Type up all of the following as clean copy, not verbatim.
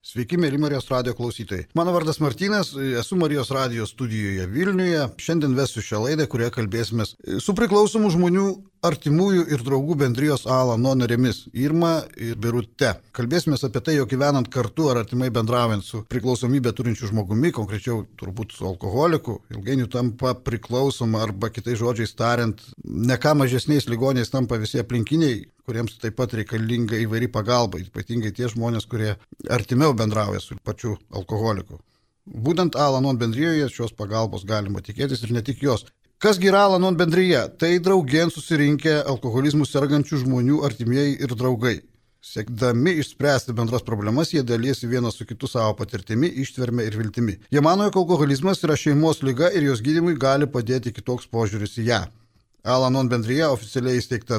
Sveiki, mėly Marijos radijo klausytojai. Mano vardas Martynas, esu Marijos radijo studijoje Vilniuje. Šiandien vesiu šią laidą, kurioje kalbėsime su priklausomų žmonių artimųjų ir draugų bendrijos Al-Anon narėmis Irma ir Birute. Kalbėsime apie tai, jog gyvenant kartu ar artimai bendraujant su priklausomybę turinčiu žmogumi, konkrečiau turbūt su alkoholiku, ilgainiui tampa priklausoma arba kitais žodžiais tariant, ne ką mažesniais ligoniais tampa visi aplinkiniai, kuriems taip pat reikalinga įvairi pagalba, ypatingai tie žmonės, kurie artimiau bendrauja su pačiu alkoholiku. Būtent Al-Anon bendrijoje šios pagalbos galima tikėtis ir ne tik jos. Kasgi yra Al-Anon bendrija? Tai draugėn susirinkę alkoholizmų sergančių žmonių artimieji ir draugai. Siekdami išspręsti bendras problemas, jie dalysi vienas su kitu savo patirtimi, ištverme ir viltimi. Jie mano, jog alkoholizmas yra šeimos liga ir jos gydymui gali padėti kitoks požiūris į ją. Al-Anon bendrija oficialiai įsteigta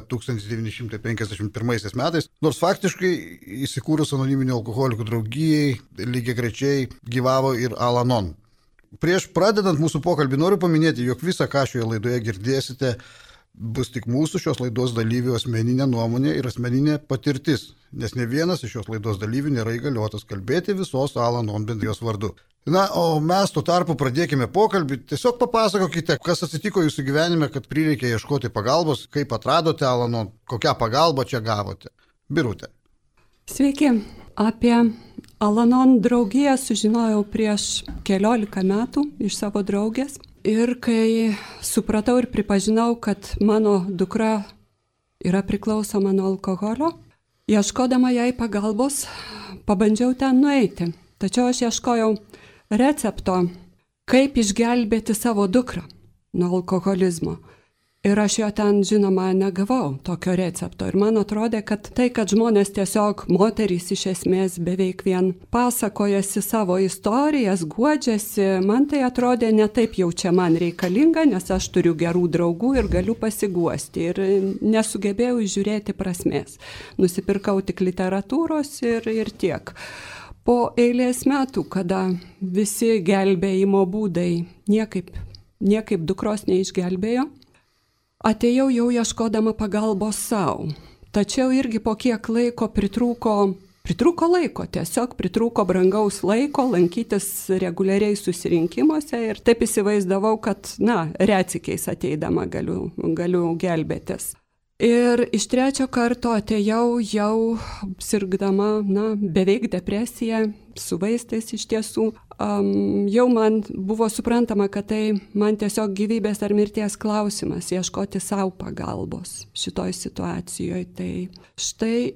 1951 metais, nors faktiškai įsikūrus anoniminių alkoholikų draugijai lygiagrečiai gyvavo ir Al-Anon. Prieš pradedant mūsų pokalbį noriu paminėti, jog visą, ką šioje laidoje girdėsite, bus tik mūsų šios laidos dalyvių asmeninė nuomonė ir asmeninė patirtis, nes ne vienas iš šios laidos dalyvių nėra įgaliotas kalbėti visos Al-Anon bendrijos vardu. Na, o mes tuo tarpu pradėkime pokalbį. Tiesiog papasakokite, kas atsitiko jūsų gyvenime, kad prireikė ieškoti pagalbos, kaip atradote Al-Anon, kokią pagalbą čia gavote. Birute. Sveiki. Apie Al-Anon draugiją sužinojau prieš keliolika metų iš savo draugės. Ir kai supratau ir pripažinau, kad mano dukra yra priklausoma nuo alkoholio, ieškodama jai pagalbos, pabandžiau ten nueiti. Tačiau aš ieškojau recepto, kaip išgelbėti savo dukrą nuo alkoholizmo. Ir aš jo ten, žinoma, negavau tokio recepto. Ir man atrodė, kad tai, kad žmonės tiesiog, moterys iš esmės beveik vien pasakojasi savo istorijas, guodžiasi, man tai atrodė ne taip jau čia man reikalinga, nes aš turiu gerų draugų ir galiu pasiguosti. Ir nesugebėjau žiūrėti prasmės. Nusipirkau tik literatūros ir tiek. Po eilės metų, kada visi gelbėjimo būdai niekaip dukros neišgelbėjo, atėjau jau ieškodama pagalbos savo. Tačiau irgi po kiek laiko pritrūko laiko, tiesiog pritrūko brangaus laiko lankytis reguliariai susirinkimuose ir taip įsivaizdavau, kad, retsykiais ateidama galiu gelbėtis. Ir iš trečio karto atėjau jau sirgdama, beveik depresija, su vaistais iš tiesų. Jau man buvo suprantama, kad tai man tiesiog gyvybės ar mirties klausimas, ieškoti savo pagalbos šitoj situacijoje. Tai štai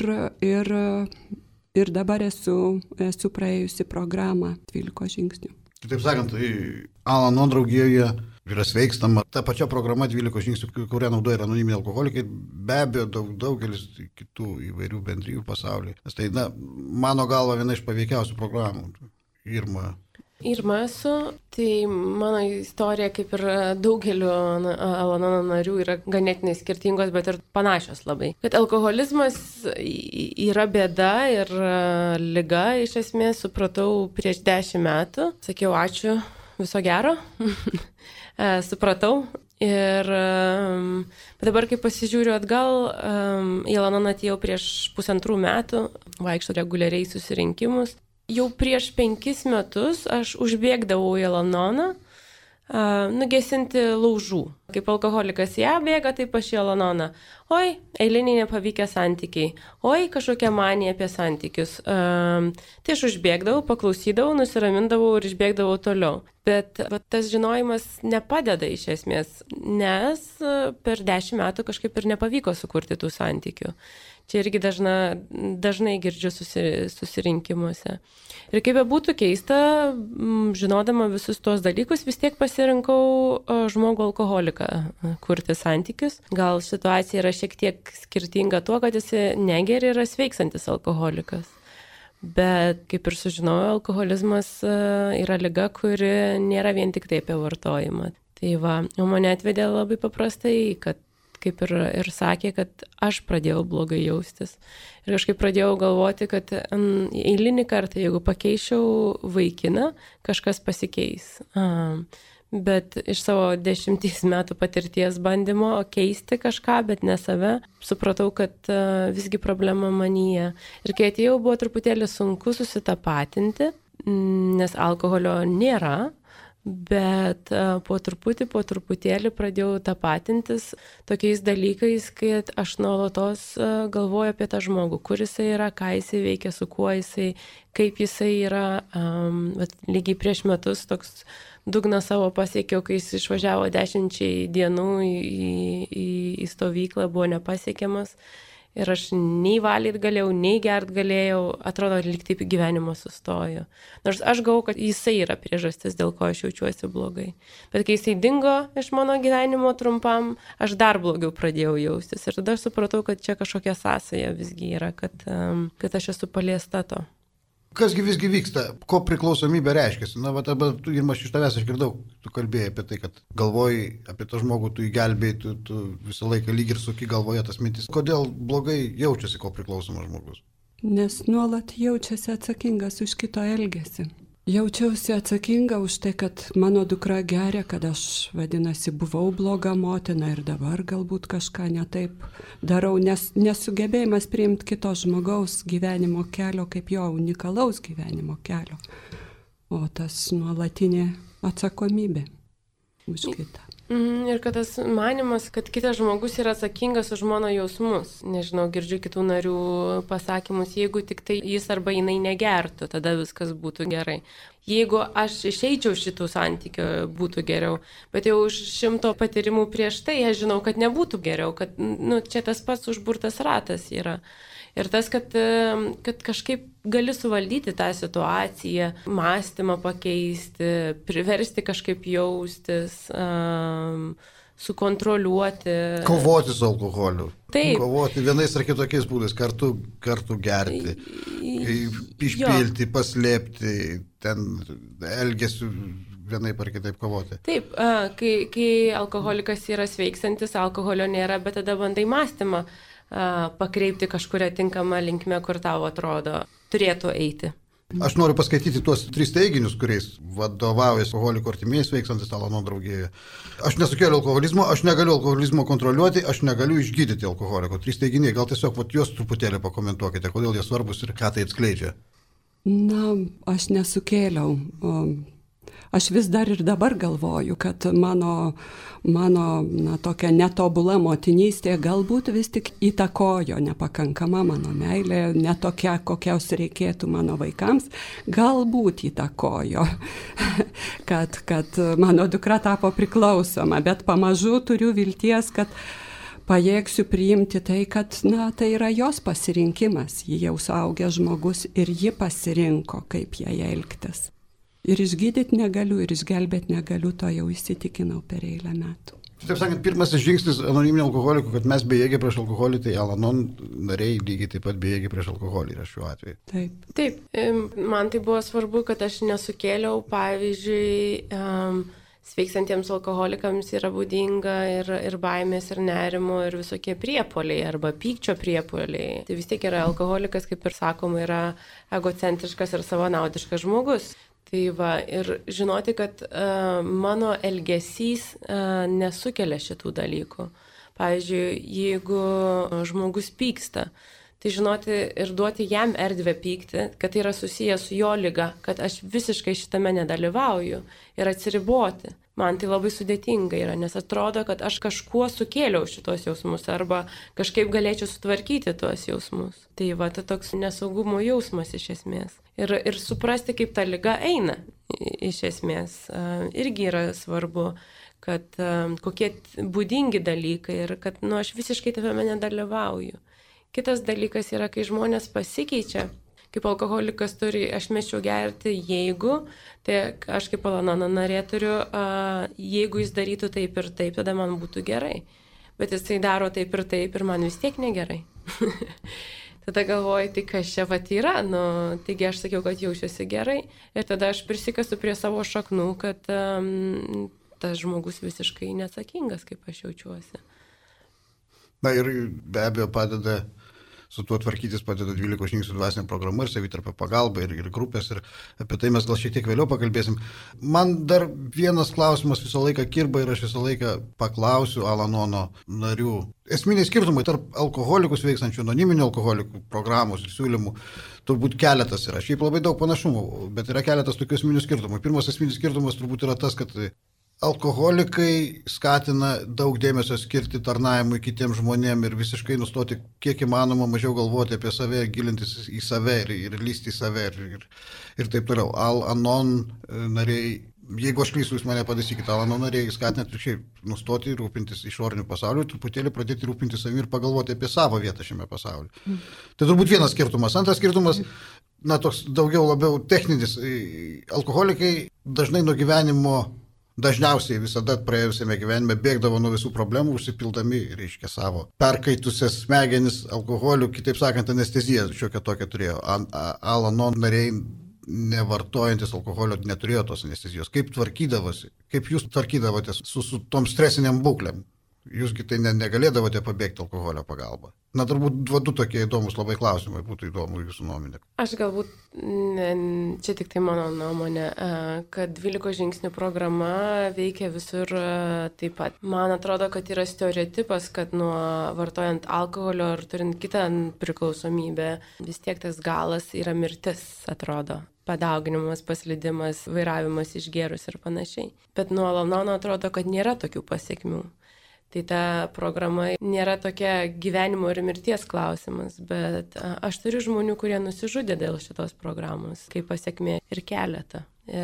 ir dabar esu praėjusi programą 12 žingsnių. Kitaip sakant, Al-Anon draugijoje yra sveikstama ta pačia programa 12 žingsnių, kurią naudoja ir anoniminiai alkoholikai, be abejo daugelis kitų įvairių bendrijų pasaulyje. Nes tai, mano galva, viena iš paveikiausių programų. Irma esu, tai mano istorija, kaip ir daugeliu Al-Anon narių, yra ganėtinai skirtingos, bet ir panašios labai. Kad alkoholizmas yra bėda ir liga, iš esmės, supratau prieš 10 metų. Sakiau, ačiū, viso gero. Supratau. Ir dabar, kai pasižiūriu atgal, į Al-Anon atėjau prieš 1,5 metų, vaikštau reguliariai susirinkimus. Jau prieš 5 metus aš užbėgdavau į Al-Anoną nugesinti laužų. Kaip alkoholikas ją bėga, taip aš į Al-Anoną. Oi, eiliniai nepavykę santykiai. Oi, kažkokia manija apie santykius. Tai aš užbėgdavau, paklausydavau, nusiramindavau ir išbėgdavau toliau. Bet tas žinojimas nepadeda iš esmės, nes per 10 metų kažkaip ir nepavyko sukurti tų santykių. Čia irgi dažnai girdžiu susirinkimuose. Ir kaip būtų keista, žinodama visus tuos dalykus, vis tiek pasirinkau žmogų alkoholiką kurti santykius. Gal situacija yra šiek tiek skirtinga tuo, kad jis negeria ir yra sveiksantis alkoholikas. Bet kaip ir sužinojau, alkoholizmas yra liga, kuri nėra vien tik tai apie vartojimą. Tai mane atvedė labai paprastai, kad kaip ir sakė, kad aš pradėjau blogai jaustis. Ir kažkaip pradėjau galvoti, kad eilinį kartą, jeigu pakeičiau vaikiną, kažkas pasikeis. bet iš savo 10 metų patirties bandymo keisti kažką, bet ne save, supratau, kad visgi problema manyje. Ir kai atėjau, buvo truputėlį sunku susitapatinti, nes alkoholio nėra. Bet po truputėlį pradėjau tapatintis tokiais dalykais, kad aš nuolatos galvoju apie tą žmogų, kur jisai yra, ką jisai veikia, su kuo jisai, kaip jisai yra. Lygiai prieš metus toks dugną savo pasiekiau, kai jis išvažiavo 10 dienų į stovyklą, buvo nepasiekiamas. Ir aš nei valyt galėjau, nei gert galėjau, atrodo, lyg taip gyvenimo sustojo. Nors aš galvoju, kad jisai yra priežastis, dėl ko aš jaučiuosi blogai. Bet kai jisai dingo iš mano gyvenimo trumpam, aš dar blogiau pradėjau jaustis. Ir tada aš supratau, kad čia kažkokia sąsaja visgi yra, kad aš esu paliesta to. Kasgi visgi vyksta, ko priklausomybė reiškiasi? Na, ir aš iš tavęs išgirdau, tu kalbėjai apie tai, kad galvoji apie tą žmogų, tu įgelbėjai, tu visą laiką lyg ir suki galvoje tas mintis. Kodėl blogai jaučiasi ko priklausomas žmogus? Nes nuolat jaučiasi atsakingas už kito elgesį. Jaučiausi atsakinga už tai, kad mano dukra geria, kad aš, vadinasi, buvau bloga motina ir dabar galbūt kažką netaip darau, nes nesugebėjimas priimti kito žmogaus gyvenimo kelio kaip jo unikalaus gyvenimo kelio, o tas nuolatinė atsakomybė už kitą. Ir kad tas manimas, kad kitas žmogus yra atsakingas už mano jausmus. Nežinau, girdžiu kitų narių pasakymus, jeigu tik tai jis arba jinai negertų, tada viskas būtų gerai. Jeigu aš išeičiau šitų santykių, būtų geriau. Bet jau už 100 patyrimų prieš tai aš žinau, kad nebūtų geriau, kad čia tas pats užburtas ratas yra. Ir tas, kad kažkaip gali suvaldyti tą situaciją, mąstymą pakeisti, priversti kažkaip jaustis, sukontroliuoti. Kovoti su alkoholiu. Taip. Kovoti vienais ar kitokiais būdais, kartu gerti, išpilti, paslėpti, ten elgesiu vienaip ar kitaip kovoti. Taip, kai alkoholikas yra sveiksantis, alkoholio nėra, bet tada bandai mąstymą pakreipti kažkuria tinkamą linkme, kur tau atrodo turėtų eiti. Aš noriu paskaityti tuos 3 teiginius, kuriais vadovaujasi alkoholikų artimieji sveiksantis Al-Anon draugijoje. Aš nesukėliau alkoholizmo, aš negaliu alkoholizmo kontroliuoti, aš negaliu išgydyti alkoholiko. 3 teiginiai, gal tiesiog juos truputėlį pakomentuokite, kodėl jie svarbus ir ką tai atskleidžia. Na, aš nesukėliau. Aš vis dar ir dabar galvoju, kad mano tokia netobula motinystė galbūt vis tik įtakojo nepakankama mano meilė, netokia, kokios reikėtų mano vaikams, galbūt įtakojo, kad mano dukra tapo priklausoma, bet pamažu turiu vilties, kad pajėgsiu priimti tai, kad tai yra jos pasirinkimas, ji jau suaugęs žmogus ir ji pasirinko, kaip jai elgtis. Ir išgydyti negaliu, ir išgelbėti negaliu, to jau įsitikinau per eilę metų. Taip sakant, pirmasis žingsnis anoniminio alkoholiko, kad mes bejėgiai prieš alkoholį, tai Al-Anon nariai lygiai taip pat bejėgiai prieš alkoholį yra šiuo atveju. Taip, man tai buvo svarbu, kad aš nesukėliau, pavyzdžiui, sveiksantiems alkoholikams yra būdinga ir baimės, ir nerimo, ir visokie priepuoliai, arba pykčio priepuoliai. Tai vis tiek yra alkoholikas, kaip ir sakoma, yra egocentriškas ir savanaudiškas žmogus. Tai va, ir žinoti, kad mano elgesys nesukelia šitų dalykų. Pavyzdžiui, jeigu žmogus pyksta, tai žinoti ir duoti jam erdvę pykti, kad tai yra susijęs su jo liga, kad aš visiškai šitame nedalyvauju ir atsiriboti. Man tai labai sudėtinga yra, nes atrodo, kad aš kažkuo sukėliau šitos jausmus arba kažkaip galėčiau sutvarkyti tuos jausmus. Tai va, tai toks nesaugumo jausmas iš esmės. Ir suprasti, kaip ta liga eina iš esmės, irgi yra svarbu, kad kokie būdingi dalykai ir kad aš visiškai tame nedalyvauju. Kitas dalykas yra, kai žmonės pasikeičia. Kaip alkoholikas turi, aš mečiau gerti, jeigu, tai aš kaip Al-Anono narė turiu, jeigu jis darytų taip ir taip, tada man būtų gerai. Bet jisai daro taip ir man vis tiek negerai. Tada galvoju, tai kas čia vat yra, taigi aš sakiau, kad jaučiuosi gerai. Ir tada aš prisikasu prie savo šaknų, kad tas žmogus visiškai neatsakingas, kaip aš jaučiuosi. Na ir be abejo padeda su tuo tvarkytis padeda 12 žingsnių dvasinė programa ir savitarpio pagalba ir grupės ir apie tai mes gal šiek tiek vėliau pakalbėsim. Man dar vienas klausimas visą laiką kirba ir aš visą laiką paklausiu Al-Anono narių. Esminiai skirtumai tarp alkoholikus veiksančių anoniminių alkoholikų programos ir siūlymų turbūt keletas yra. Šiaip labai daug panašumų, bet yra keletas tokių esminių skirtumų. Pirmas esminis skirtumas turbūt yra tas, kad alkoholikai skatina daug dėmesio skirti tarnavimui kitiems žmonėms ir visiškai nustoti kiek įmanoma mažiau galvoti apie save, gilintis į save ir lysti į save ir taip toliau. Al-Anon nariai, jeigu aš klystu, jūs mane pataisykite, Al-Anon nariai skatina atvirkščiai nustoti rūpintis išoriniu pasauliu ir truputėlį pradėti rūpintis savimi ir pagalvoti apie savo vietą šiame pasaulyje. Tai turbūt vienas skirtumas. Antras skirtumas, toks daugiau labiau techninis. Alkoholikai dažnai nuo gyvenimo dažniausiai visada praėjusiame gyvenime bėgdavo nuo visų problemų, užsipildami, reiškia, savo perkaitusias smegenis alkoholiu, kitaip sakant, anesteziją šiokią tokią turėjo. Al-Anon nariai nevartojantis alkoholio neturėjo tos anestezijos. Kaip tvarkydavosi? Kaip jūs tvarkydavotės su tom stresiniam būklėm? Jūsgi tai negalėdavote pabėgti alkoholio pagalba. Turbūt du tokie įdomus labai klausimai, būtų įdomu jūsų nuomonė. Aš galbūt, čia tik tai mano nuomonė, kad 12 žingsnių programa veikia visur taip pat. Man atrodo, kad yra stereotipas, kad nuo vartojant alkoholio ar turint kitą priklausomybę, vis tiek tas galas yra mirtis, atrodo. Padauginimas, paslydimas, vairavimas išgėrus ir panašiai. Bet nuo Al-Anono atrodo, kad nėra tokių pasiekmių. Tai ta programa nėra tokia gyvenimo ir mirties klausimas, bet aš turiu žmonių, kurie nusižudė dėl šitos programos, kaip pasiekmė ir keletą.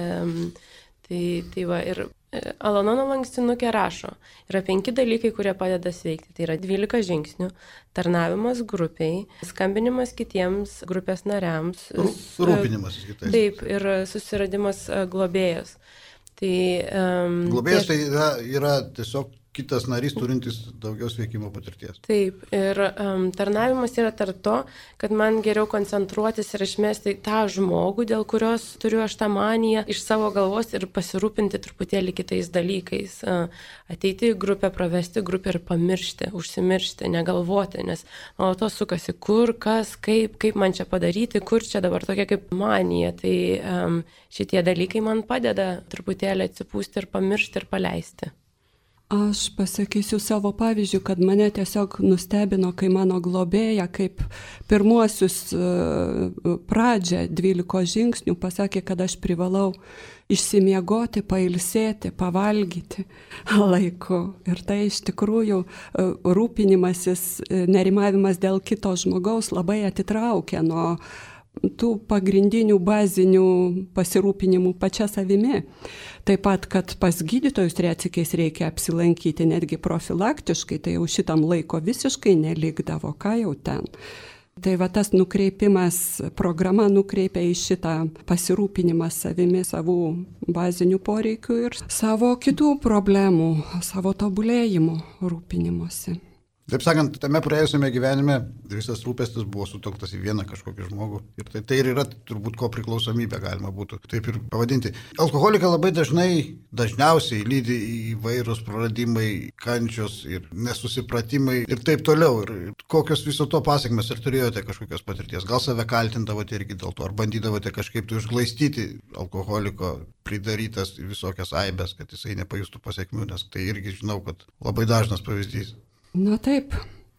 Tai va, ir Al-Anono lankstinukė rašo, yra 5 dalykai, kurie padeda sveikti. Tai yra 12 žingsnių, tarnavimas grupiai, skambinimas kitiems grupės nariams. Rūpinimas kitais. Taip, ir susiradimas globėjos. Globėjas tai yra tiesiog kitas narys turintis daugiau sveikimo patirties. Taip, ir tarnavimas yra tarp to, kad man geriau koncentruotis ir išmesti tą žmogų, dėl kurios turiu aš tą maniją iš savo galvos ir pasirūpinti truputėlį kitais dalykais. Ateiti į grupę, pravesti grupę ir pamiršti, užsimiršti, negalvoti, nes to sukasi kur, kas, kaip man čia padaryti, kur čia dabar tokia kaip manija. Tai šitie dalykai man padeda truputėlį atsipūsti ir pamiršti ir paleisti. Aš pasakysiu savo pavyzdžių, kad mane tiesiog nustebino, kai mano globėja, kaip pirmuosius pradžią 12 žingsnių pasakė, kad aš privalau išsimiegoti, pailsėti, pavalgyti laiku. Ir tai iš tikrųjų rūpinimasis, nerimavimas dėl kito žmogaus labai atitraukia nuo tų pagrindinių bazinių pasirūpinimų pačia savimi. Taip pat, kad pas gydytojus retsykiais reikia apsilankyti netgi profilaktiškai, tai jau šitam laiko visiškai nelikdavo, ką jau ten. Tai va tas nukreipimas, programa nukreipia į šitą pasirūpinimą savimi, savų bazinių poreikių ir savo kitų problemų, savo tobulėjimų rūpinimuose. Taip sakant, tame praėjusiame gyvenime visas rūpestis buvo sutelktas į vieną kažkokį žmogų. Ir tai ir yra turbūt ko priklausomybė, galima būtų taip ir pavadinti. Alkoholiką labai dažniausiai lydi įvairūs praradimai, kančios ir nesusipratimai ir taip toliau. Ir kokios viso to pasiekmes, ar turėjote kažkokios patirties? Gal save kaltindavote irgi dėl to, ar bandydavote kažkaip tai užglaistyti alkoholiko pridarytas visokias aibes, kad jisai nepajustų pasiekmių, nes tai irgi žinau, kad labai dažnas pavyzdys. Na taip,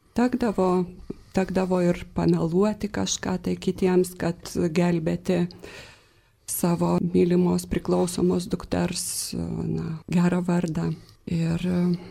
tekdavo ir pameluoti kažką tai kitiems, kad gelbėti savo mylimos priklausomos dukters gerą vardą. Ir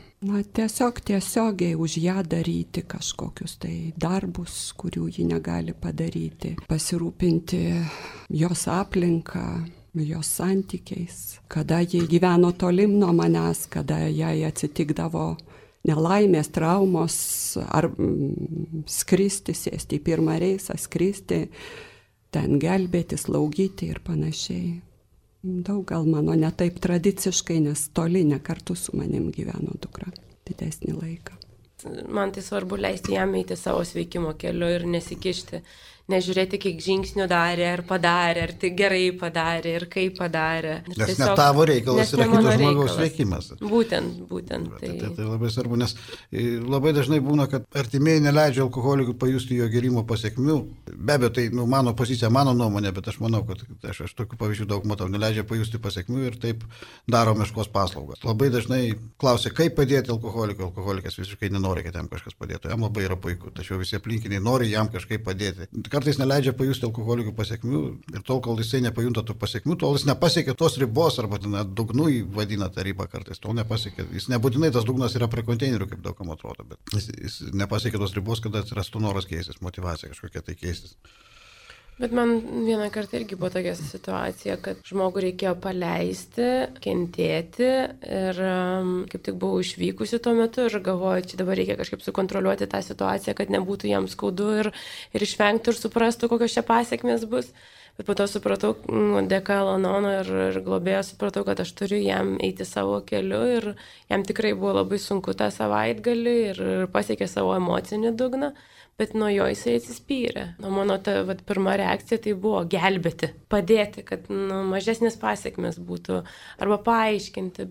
tiesiogiai už ją daryti kažkokius tai darbus, kurių ji negali padaryti. Pasirūpinti jos aplinką, jos santykiais. Kada ji gyveno tolim nuo manęs, kada jai atsitikdavo nelaimės, traumos, ar skristi, sėsti į pirmą reisą, skristi, ten gelbėti, slaugyti ir panašiai. Daug gal mano ne taip tradiciškai, nes toli ne kartu su manim gyveno dukra didesnį laiką. Man tai svarbu leisti jam eiti savo sveikimo keliu ir nesikišti nežiūrėti, kiek žingsnių darė, ar padarė, ar tai gerai padarė, ir kaip padarė. Ir nes tiesiog, ne tavo reikalas, yra kito žmogaus veikimas. Būtent. Tai labai svarbu, nes labai dažnai būna, kad artimieji neleidžia alkoholikui pajusti jo gerimo pasiekmių. Be abejo, tai mano pozicija, mano nuomonė, bet aš manau, kad aš tokių pavyzdžių daug matau, neleidžia pajusti pasiekmių ir taip daro meškos paslaugas. Labai dažnai klausia, kaip padėti alkoholikui. Alkoholikas visiškai nenori, kad jam kažkas padėtų. Jam labai yra puiku, tačiau visi aplinkiniai nori jam kažkaip padėti. Kartais neleidžia pajusti alkoholikų pasiekmių ir tol, kol jisai nepajunta tų pasiekmių, tol jis nepasiekia tos ribos, arba dugnu vadina tą ribą kartais, tol nepasiekia. Jis nebūtinai tas dugnas yra prie konteinerių, kaip daugam atrodo, bet jis nepasiekia tos ribos, kada atsirastų noras keistis, motyvacija kažkokia tai keistis. Bet man vieną kartą irgi buvo tokia situacija, kad žmogų reikėjo paleisti, kentėti ir kaip tik buvau išvykusi tuo metu ir galvoju, čia dabar reikia kažkaip sukontroliuoti tą situaciją, kad nebūtų jam skaudu ir išvengtų ir suprastų, kokios čia pasiekmės bus. Bet po to supratau, dėka Al-Anono ir globėjo supratau, kad aš turiu jam eiti savo keliu ir jam tikrai buvo labai sunku tą savaitgalį ir pasiekė savo emocinį dugną. Bet nuo jo jisai atsispyrė. Mano pirma reakcija tai buvo gelbėti, padėti, kad mažesnės pasiekmes būtų, arba paaiškinti,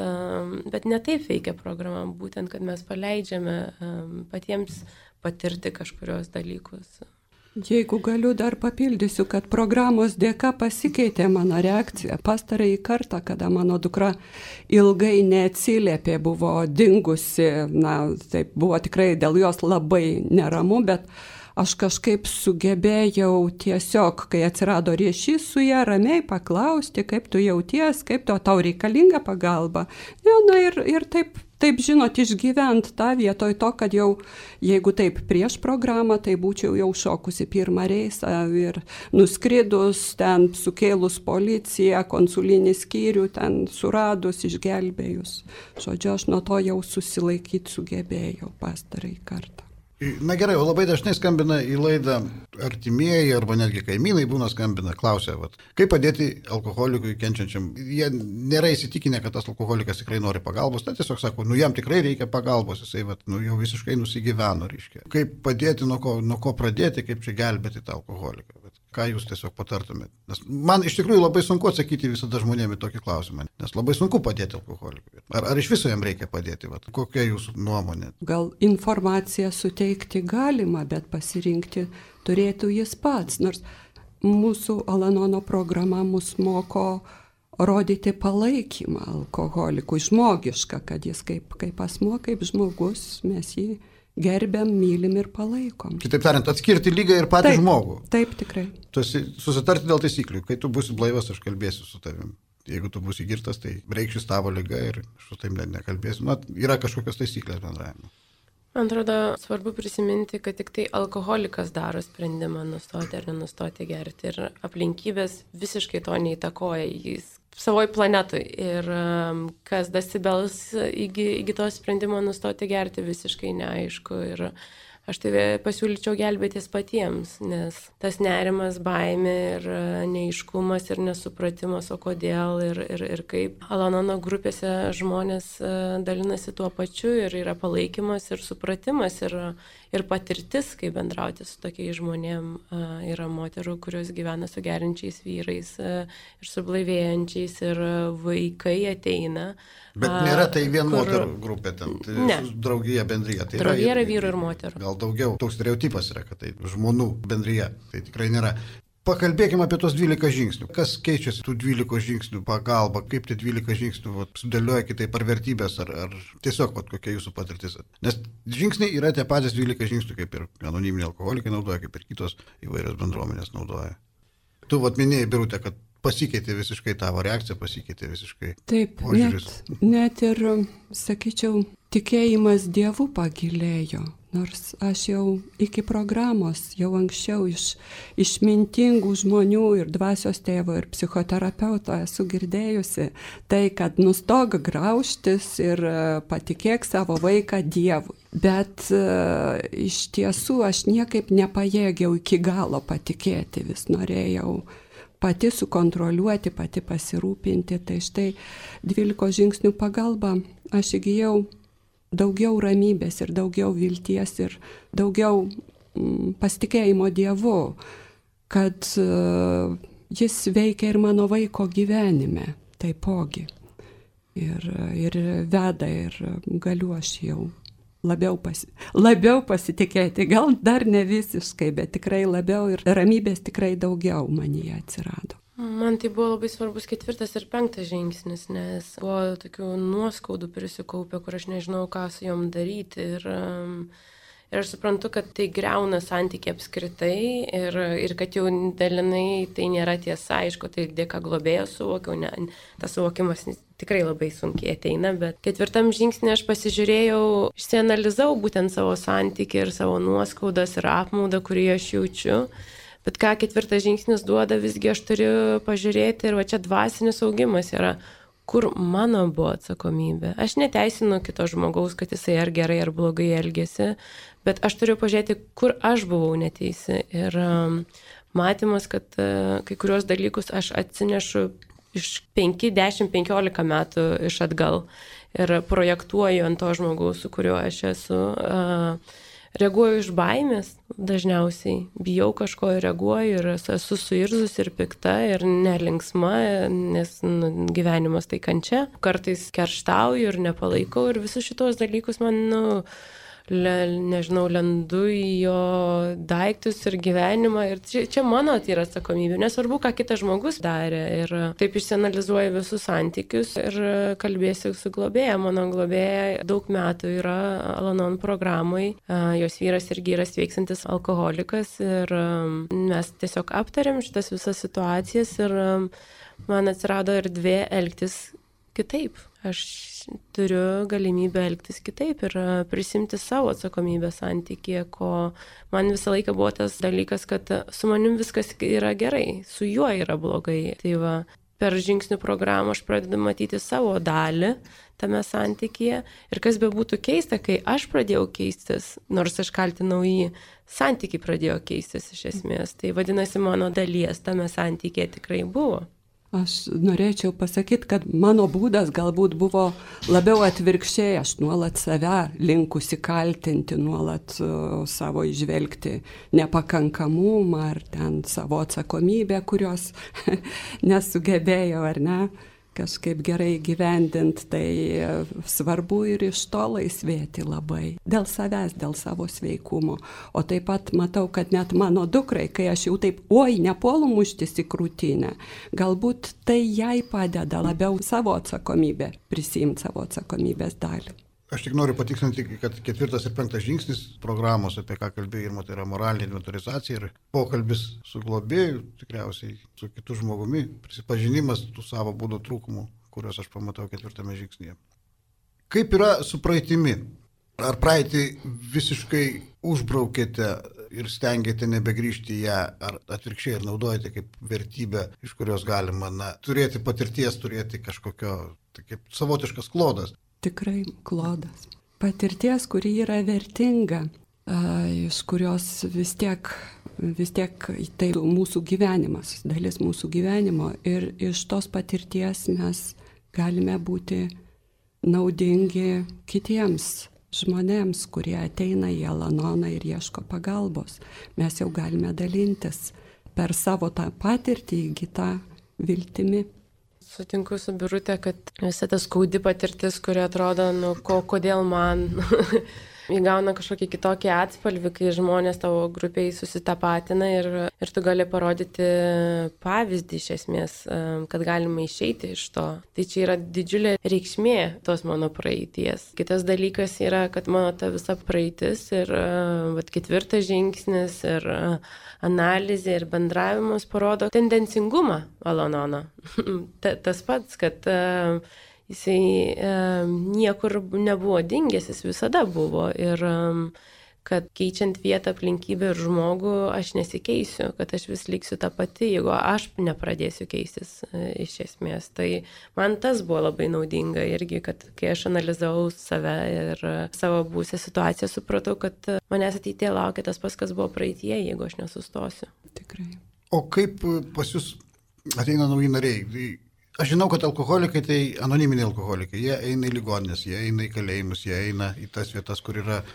bet ne taip veikia programa, būtent, kad mes paleidžiame patiems patirti kažkurios dalykus. Jeigu galiu, dar papildysiu, kad programos dėka pasikeitė mano reakcija. Pastarąjį kartą, kada mano dukra ilgai neatsiliepė, buvo dingusi, taip buvo tikrai dėl jos labai neramu, bet aš kažkaip sugebėjau tiesiog, kai atsirado ryšys su ją, ramiai paklausti, kaip tu jauties, kaip tau reikalinga pagalba. Ir taip, žinot, išgyvent tą vietoj to, kad jau, jeigu taip prieš programą, tai būčiau jau šokusi pirmą reisą ir nuskridus, ten sukėlus policiją, konsulinį skyrių, ten suradus, išgelbėjus. Žodžiu, aš nuo to jau susilaikyti sugebėjau pastarąjį kartą. Na gerai, o labai dažnai skambina į laidą artimieji arba netgi kaimynai būna skambina, klausia, kaip padėti alkoholikui kenčiančiam. Jie nėra įsitikinę, kad tas alkoholikas tikrai nori pagalbos, tai tiesiog sako, jam tikrai reikia pagalbos, jisai jau visiškai nusigyveno, reiškia. Kaip padėti, nuo ko pradėti, kaip čia gelbėti tą alkoholiką. Ką jūs tiesiog patartumėte? Nes man iš tikrųjų labai sunku atsakyti visada žmonėms į tokį klausimą, nes labai sunku padėti alkoholikui. Ar iš viso jam reikia padėti? Kokia jūsų nuomonė? Gal informaciją suteikti galima, bet pasirinkti turėtų jis pats. Nors mūsų Al-Anono programa mus moko rodyti palaikymą alkoholikui, žmogišką, kad jis kaip asmuo, kaip žmogus, mes jį gerbiam, mylim ir palaikom. Kitaip tariant, atskirti lygą ir patį žmogų. Taip, tikrai. Susitarti dėl taisyklių. Kai tu būsi blaivas, aš kalbėsiu su tavim. Jeigu tu būsi girtas, tai reikšis tavo lyga ir aš su tavim nekalbėsiu. Yra kažkokios taisyklės bendravimo. Man atrodo, svarbu prisiminti, kad tik tai alkoholikas daro sprendimą nustoti ar nenustoti gerti. Ir aplinkybės visiškai to neįtakoja. Jis savoj planetoj. Ir kas decibels iki to sprendimo nustoti gerti visiškai neaišku. Ir aš tai pasiūlyčiau gelbėtis patiems, nes tas nerimas, baimė ir neaiškumas ir nesupratimas, o kodėl ir kaip. Al-Anono grupėse žmonės dalinasi tuo pačiu ir yra palaikymas ir supratimas ir patirtis, kaip bendrauti su tokiais žmonėm. Yra moterų, kurios gyvena su geriančiais vyrais ir su blaivėjančiais ir vaikai ateina. Bet nėra tai vien moterų grupė ten, tai draugija, bendryja. Tai draugija yra vyrų ir moterų. Gal daugiau, toks stereotipas yra, kad tai žmonų bendryja, tai tikrai nėra. Pakalbėkime apie tos 12 žingsnių. Kas keičiasi tų 12 žingsnių pagalba, kaip tie 12 žingsnių sudėlioja kitaip ar vertybės, ar tiesiog kokia jūsų patirtis. Nes žingsniai yra tie patys 12 žingsnių, kaip ir anoniminiai alkoholikai naudoja, kaip ir kitos įvairios bendruomenės naudoja. Tu minėjai, Birute, kad pasikeitė visiškai tavo reakcija, pasikeitė visiškai požiūris. Taip, net ir, sakyčiau, tikėjimas Dievu pagilėjo. Nors aš jau iki programos, jau anksčiau iš išmintingų žmonių ir dvasios tėvo ir psichoterapeuto esu girdėjusi tai, kad nustok graužtis ir patikėk savo vaiką Dievui. Bet iš tiesų aš niekaip nepajėgiau iki galo patikėti, vis norėjau pati sukontroliuoti, pati pasirūpinti. Tai štai 12 žingsnių pagalba aš įgijau daugiau ramybės ir daugiau vilties ir daugiau pasitikėjimo Dievu, kad jis veikia ir mano vaiko gyvenime taipogi. Ir veda, ir galiu aš jau labiau pasitikėti, gal dar ne visiškai, bet tikrai labiau ir ramybės tikrai daugiau manyje atsirado. Man tai buvo labai svarbus 4. ir 5. žingsnis, nes buvo tokių nuoskaudų prisikaupę, kur aš nežinau, ką su jom daryti. Ir aš suprantu, kad tai greuna santykiai apskritai ir kad jau dalinai tai nėra tiesa, aišku, tai dėka globėjo suvokiau, tas suvokimas tikrai labai sunkiai ateina, bet 4. žingsnį aš pasižiūrėjau, išsianalizavau būtent savo santykį ir savo nuoskaudas ir apmaudą, kurį aš jaučiu. Bet ką 4. žingsnis duoda, visgi aš turiu pažiūrėti ir va čia dvasinis augimas yra, kur mano buvo atsakomybė. Aš neteisinu kito žmogaus, kad jisai ar gerai ar blogai elgėsi, bet aš turiu pažiūrėti, kur aš buvau neteisi. Ir matymas, kad kai kurios dalykus aš atsinešu iš 5, 10, 15 metų iš atgal ir projektuoju ant to žmogaus, su kuriuo aš esu. Reaguoju iš baimės dažniausiai, bijau kažko ir reaguoju ir esu suirzus ir pikta ir nelinksma, nes gyvenimas tai kančia. Kartais kerštauju ir nepalaikau ir visus šitos dalykus man, lendu į jo daiktus ir gyvenimą ir čia mano tai yra atsakomybė, nesvarbu, ką kitas žmogus darė ir taip išsianalizuoju visus santykius ir kalbėsiu su globėja. Mano globėja daug metų yra Al-Anon programai, jos vyras irgi yra sveiksantis alkoholikas ir mes tiesiog aptarėm šitas visas situacijas ir man atsirado erdvė elgtis kitaip. Aš turiu galimybę elgtis kitaip ir prisimti savo atsakomybę santykyje, ko man visą laiką buvo tas dalykas, kad su manim viskas yra gerai, su juo yra blogai. Tai va, per žingsnių programą aš pradedu matyti savo dalį tame santykyje ir kas bebūtų keista, kai aš pradėjau keistis, nors aš kaltinau jį, santykiai pradėjo keistis iš esmės. Tai vadinasi, mano dalies tame santykyje tikrai buvo. Aš norėčiau pasakyti, kad mano būdas galbūt buvo labiau atvirkščiai, aš nuolat save linkusi kaltinti, nuolat savo išvelgti nepakankamumą ar ten savo atsakomybę, kurios nesugebėjau ar ne kažkaip gerai gyvendinti, tai svarbu ir iš to laisvėti labai. Dėl savęs, dėl savo sveikumo. O taip pat matau, kad net mano dukrai, kai aš jau taip, nepuolu muštis į krūtinę, galbūt tai jai padeda labiau savo atsakomybę, prisimti savo atsakomybės dalį. Aš tik noriu patikslinti, kad 4. ir 5. žingsnis programos, apie ką kalbėjo Irma, tai yra moralinė inventorizacija ir pokalbis su globėju, tikriausiai su kitu žmogumi, prisipažinimas tų savo būdo trūkumų, kuriuos aš pamatau 4. žingsnyje. Kaip yra su praeitimi? Ar praeitį visiškai užbraukėte ir stengiate nebegrįžti į ją, ar atvirkščiai ir naudojate kaip vertybę, iš kurios galima turėti patirties, turėti kažkokio kaip savotiškas klodas? Tikrai klodas. Patirties, kuri yra vertinga, iš kurios vis tiek tai mūsų gyvenimas, dalis mūsų gyvenimo ir iš tos patirties mes galime būti naudingi kitiems žmonėms, kurie ateina į Al-Anoną ir ieško pagalbos. Mes jau galime dalintis per savo tą patirtį įgytą viltimi. Sutinku su Birute, kad visa ta skaudi patirtis, kuri atrodo, kodėl man įgauna kažkokį kitokį atspalvį, kai žmonės tavo grupiai susitapatina ir tu gali parodyti pavyzdį iš esmės, kad galima išeiti iš to. Tai čia yra didžiulė reikšmė tos mano praeities. Kitas dalykas yra, kad mano ta visa praeitis ir 4. žingsnis ir analizė ir bendravimas parodo tendencingumą Al-Anono. Tas pats, kad jisai niekur nebuvo dingęs, jis visada buvo ir kad keičiant vietą, aplinkybę ir žmogų aš nesikeisiu, kad aš vis liksiu tą patį, jeigu aš nepradėsiu keistis iš esmės. Tai man tas buvo labai naudinga irgi, kad kai aš analizavau save ir savo būsę situaciją, supratau, kad manęs ateityje laukia tas pas, kas buvo praeitie, jeigu aš nesustosiu. Tikrai. O kaip pas jūs ateina nauji nariai? Aš žinau, kad alkoholikai tai anoniminiai alkoholikai. Jie eina į ligoninės, jie eina į kalėjimus, jie eina į tas vietas, kur yra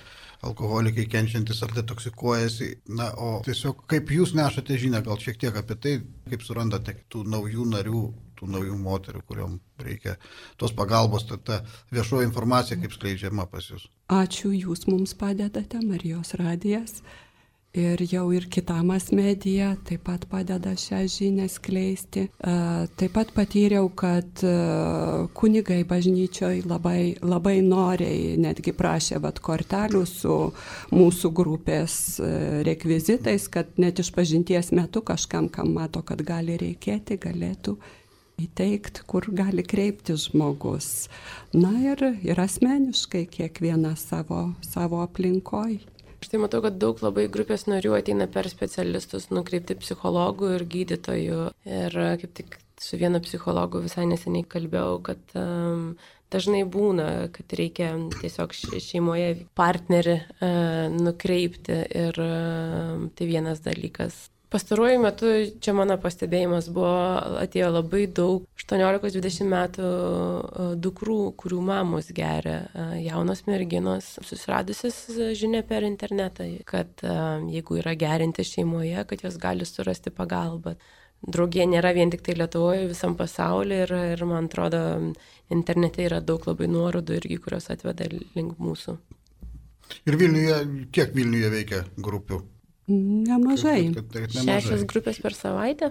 alkoholikai kenčiantis ar detoksikuojasi. Na, o tiesiog kaip jūs nešate žinią, gal šiek tiek apie tai, kaip surandate tų naujų narių, tų naujų moterų, kuriuom reikia tos pagalbos, ta viešoji informacija, kaip skleidžiama pas jūs. Ačiū, jūs mums padedate, Marijos radijas. Ir jau ir kita mass media taip pat padeda šią žinią skleisti. Taip pat patyriau, kad kunigai bažnyčioj labai noriai netgi prašė kortelių su mūsų grupės rekvizitais, kad net išpažinties metu kažkam, kam mato, kad gali reikėti, galėtų įteikti, kur gali kreiptis žmogus. Na ir asmeniškai kiekvienas savo aplinkoj. Aš tai matau, kad daug labai grupės narių ateina per specialistus, nukreipti psichologų ir gydytojų. Ir kaip tik su vienu psichologu visai neseniai kalbėjau, kad dažnai būna, kad reikia tiesiog šeimoje partnerį nukreipti. Ir tai vienas dalykas. Pastaruoju metu, čia mano pastebėjimas buvo, atėjo labai daug 18-20 metų dukrų, kurių mamos geria, jaunos merginos, susiradusios žinia per internetą, kad jeigu yra gerinti šeimoje, kad jos gali surasti pagalbą. Draugija nėra vien tik tai Lietuvoje, visam pasaulyje ir man atrodo, internete yra daug labai nuorodų irgi, kurios atveda link mūsų. Ir Vilniuje, kiek Vilniuje veikia grupių? Nemažai. 6 grupės per savaitę?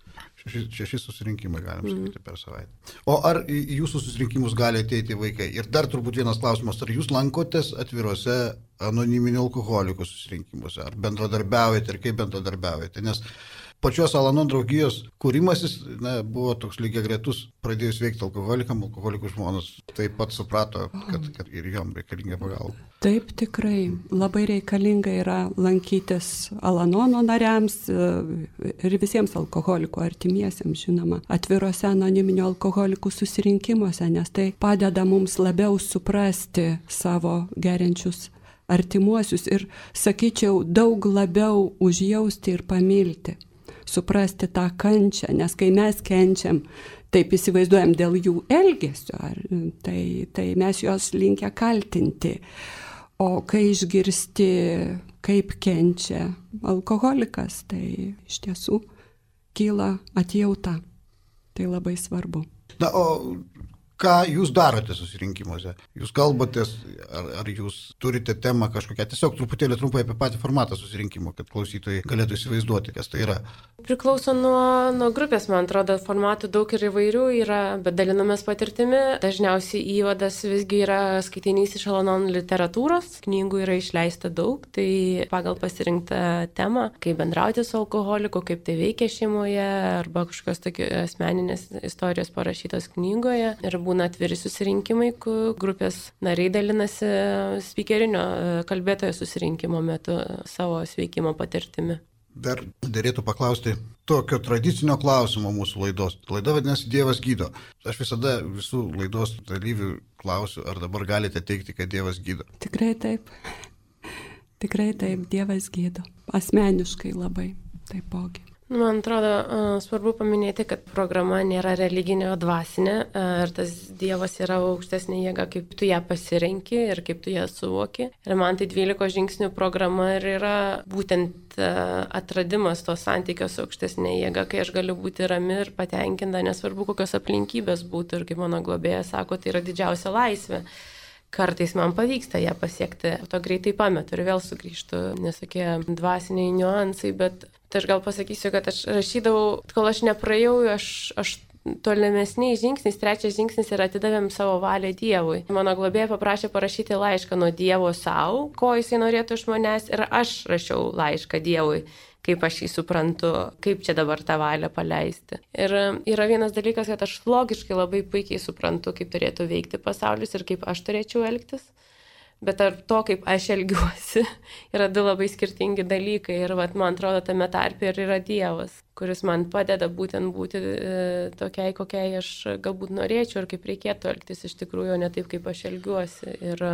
6 susirinkimai, galim sakyti, per savaitę. O ar į jūsų susirinkimus gali ateiti vaikai? Ir dar turbūt vienas klausimas, ar jūs lankotės atvirose anoniminių alkoholikų susirinkimuose? Ar bendradarbiaujate ir kaip bendradarbiaujate? Nes pačios Al-Anon draugijos kūrimasis buvo toks lygiagretus, pradėjus veikti alkoholikų žmonės taip pat suprato, kad ir jom reikalinga pagalba. Taip, tikrai. Labai reikalinga yra lankytis Al-Anono nariams ir visiems alkoholikų artimiesiems, žinoma, atvirose anoniminių alkoholikų susirinkimuose, nes tai padeda mums labiau suprasti savo geriančius artimuosius ir, sakyčiau, daug labiau užjausti ir pamilti. Suprasti tą kančią, nes kai mes kenčiam, taip įsivaizduojam dėl jų elgesio, tai mes juos linkę kaltinti. O kai išgirsti, kaip kenčia alkoholikas, tai iš tiesų kyla atjauta. Tai labai svarbu. Na, o ką jūs darote susirinkimuose? Jūs kalbatės, ar jūs turite temą kažkokią? Tiesiog truputėlį trumpai apie patį formatą susirinkimo, kad klausytojai galėtų įsivaizduoti, kas tai yra. Priklauso nuo grupės, man atrodo, formatų daug ir įvairių yra, bet dalinamės patirtimi. Dažniausiai įvadas visgi yra skaitinys iš Al-Anon literatūros, knygų yra išleista daug, tai pagal pasirinktą temą, kaip bendrauti su alkoholiku, kaip tai veikia šeimoje, arba kažkokios tokios asmeninės istorijos parašytos knygoje. Ir būna atviri susirinkimai, kur grupės nariai dalinasi spikerinio kalbėtojo susirinkimo metu savo sveikimo patirtimi. Dar dėrėtų paklausti tokio tradicinio klausimo mūsų laidos. Laida vadinasi Dievas gydo. Aš visada visų laidos dalyvių klausiu, ar dabar galite teigti, kad Dievas gydo. Tikrai taip. Tikrai taip, Dievas gydo. Asmeniškai labai taipogi. Man atrodo, svarbu paminėti, kad programa nėra religinė, o dvasinė. Ir tas Dievas yra aukštesnė jėga, kaip tu ją pasirenki ir kaip tu ją suvoki. Ir man tai 12 žingsnių programa ir yra būtent atradimas to santykio su aukštesnė jėga, kai aš galiu būti rami ir patenkinta, nesvarbu kokios aplinkybės būtų. Ir kaip mano globėja sako, tai yra didžiausia laisvė. Kartais man pavyksta ją pasiekti, to greitai pametu ir vėl sugrįžtu, nesakie dvasiniai niuansai, bet tai aš gal pasakysiu, kad aš rašydavau, kol aš nepraėjau, aš tolimesniais žingsniais, 3 žingsnis yra atidavėm savo valią Dievui. Mano globėja paprašė parašyti laišką nuo Dievo savo, ko jisai norėtų iš manęs, ir aš rašiau laišką Dievui, kaip aš jį suprantu, kaip čia dabar tą valią paleisti. Ir yra vienas dalykas, kad aš logiškai labai puikiai suprantu, kaip turėtų veikti pasaulis ir kaip aš turėčiau elgtis. Bet ar to, kaip aš elgiuosi, yra 2 labai skirtingi dalykai. Ir man atrodo, tame tarpe ir yra Dievas, kuris man padeda būtent būti tokiai, kokiai aš galbūt norėčiau ir kaip reikėtų elgtis iš tikrųjų, ne taip, kaip aš elgiuosi.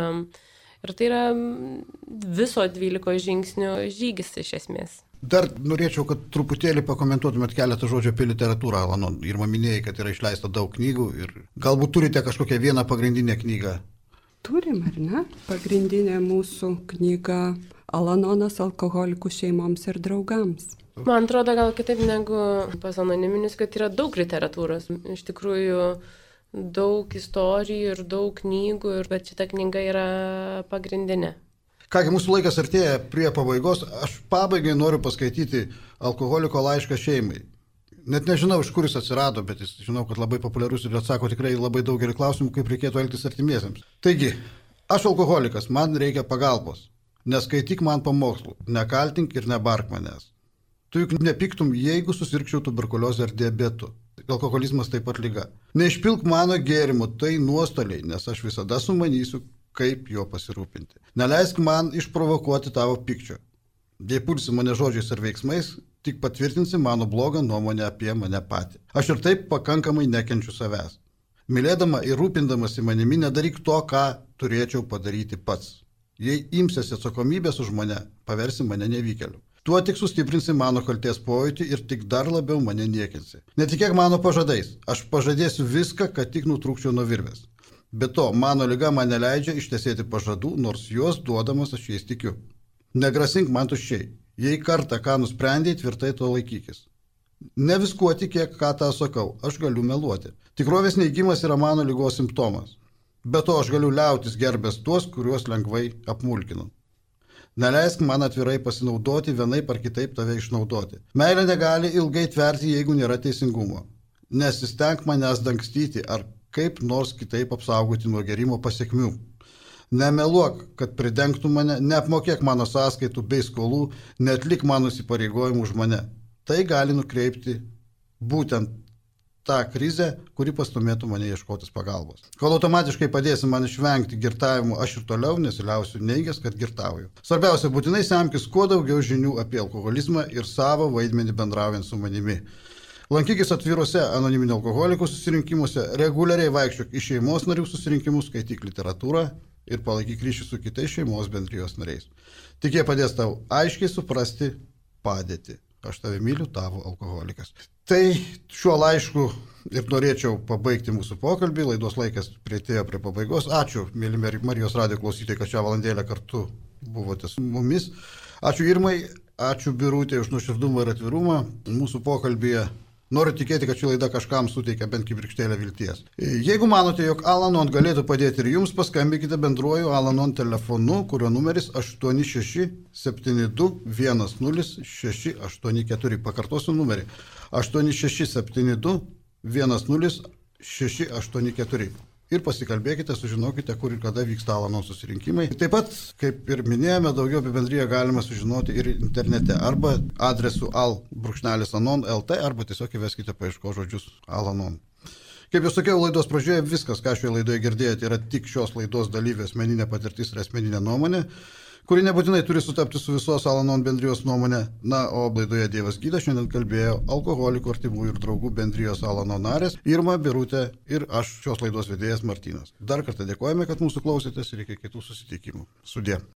Ir tai yra viso 12 žingsnių žygis iš esmės. Dar norėčiau, kad truputėlį pakomentuotumėt keletą žodžių apie literatūrą Al-Anon. Ir minėjai, kad yra išleista daug knygų ir galbūt turite kažkokią vieną pagrindinę knygą, Turim, ar ne? Pagrindinė mūsų knyga Alanonas alkoholikų šeimoms ir draugams. Man atrodo, gal kitaip negu pas anoniminius, kad yra daug literatūros. Iš tikrųjų, daug istorijų ir daug knygų, bet šita knyga yra pagrindinė. Kągi, mūsų laikas artėja prie pabaigos. Aš pabaigai noriu paskaityti alkoholiko laišką šeimai. Net nežinau, iš kur jis atsirado, bet jis žinau, kad labai populiarus ir atsako tikrai labai daugelį klausimų, kaip reikėtų elgtis artimiesiems. Taigi, aš alkoholikas, man reikia pagalbos. Neskaityk man pamokslų, nekaltink ir nebark manęs. Tu juk nepiktum, jeigu susirgčiau tuberkuliozę ar diabetu. Alkoholizmas taip pat liga. Neišpilk mano gėrimų, tai nuostoliai, nes aš visada sumanysiu, kaip jo pasirūpinti. Neleisk man išprovokuoti tavo pykčio. Jei pulsi mane žodžiais ar veiksmais, tik patvirtinsi mano blogą nuomonę apie mane patį. Aš ir taip pakankamai nekenčiu savęs. Mylėdama ir rūpindamasi manimi nedaryk to, ką turėčiau padaryti pats. Jei imsiesi atsakomybės už mane, paversi mane nevykėliu. Tuo tik sustiprinsi mano kaltės pojūtį ir tik dar labiau mane niekinsi. Netikėk mano pažadais. Aš pažadėsiu viską, kad tik nutrūkčiau nuo virvės. Be to, mano liga man neleidžia ištesėti pažadų, nors juos duodamas aš jais tikiu. Negrasink man tuščiai. Jei kartą ką nusprendėjai, tvirtai to laikykis. Ne viskuo tikėk, ką tą sakau, aš galiu meluoti. Tikrovės neigimas yra mano ligos simptomas. Be to, aš galiu liautis gerbęs tuos, kuriuos lengvai apmulkinu. Neleisk man atvirai pasinaudoti, vienaip ar kitaip tave išnaudoti. Meilė negali ilgai tverti, jeigu nėra teisingumo. Nesistenk manęs dangstyti ar kaip nors kitaip apsaugoti nuo gerimo pasiekmių. Nemeluok, kad pridengtų mane, neapmokėk mano sąskaitų bei skolų, neatlik mano įsipareigojimų už mane. Tai gali nukreipti būtent tą krizę, kuri pastumėtų mane ieškotis pagalbos. Kol automatiškai padėsi man išvengti girtavimo, aš ir toliau nesiliausiu neigęs, kad girtauju. Svarbiausia, būtinai semkis kuo daugiau žinių apie alkoholizmą ir savo vaidmenį bendraujant su manimi. Lankykis atviruose anoniminių alkoholikų susirinkimuose, reguliariai vaikščiok į šeimos narių susirinkimus, skaityk literatūrą ir palaikyk ryšį su kitais šeimos bendrijos nariais. Tik jie padės tau aiškiai suprasti padėtį. Aš tave myliu, tavo alkoholikas. Tai šiuo laišku ir norėčiau pabaigti mūsų pokalbį. Laidos laikas prieitėjo prie pabaigos. Ačiū, mėly Marijos radijo klausytojai, kad šią valandėlę kartu buvote su mumis. Ačiū Irmai, ačiū Birutė už nuoširdumą ir atvirumą. Mūsų pokalbėje noriu tikėti, kad ši laida kažkam suteikia bent kibirkštėlę vilties. Jeigu manote, jog Al-Anon galėtų padėti ir jums, paskambinkite bendruoju Al-Anon telefonu, kurio numeris 86721064. Pakartosiu numerį 86721064. Ir pasikalbėkite, sužinokite, kur ir kada vyksta Al-Anon susirinkimai. Taip pat, kaip ir minėjome, daugiau apie bendriją galima sužinoti ir internete arba adresu al-anon.lt arba tiesiog įveskite paieškos žodžius Al-Anon. Kaip jau sakiau, laidos pradžioje viskas, ką šioje laidoje girdėjote, yra tik šios laidos dalyvių asmeninė patirtis ir asmeninė nuomonė, kuri nebūtinai turi sutapti su visos Al-Anon bendrijos nuomonė. Na, o laidoje Dievas gydo šiandien kalbėjo alkoholikų, artimųjų ir draugų bendrijos Al-Anon narės Irma, Birutė ir aš, šios laidos vedėjas Martynas. Dar kartą dėkojame, kad mūsų klausėtės ir iki kitų susitikimų. Sudie.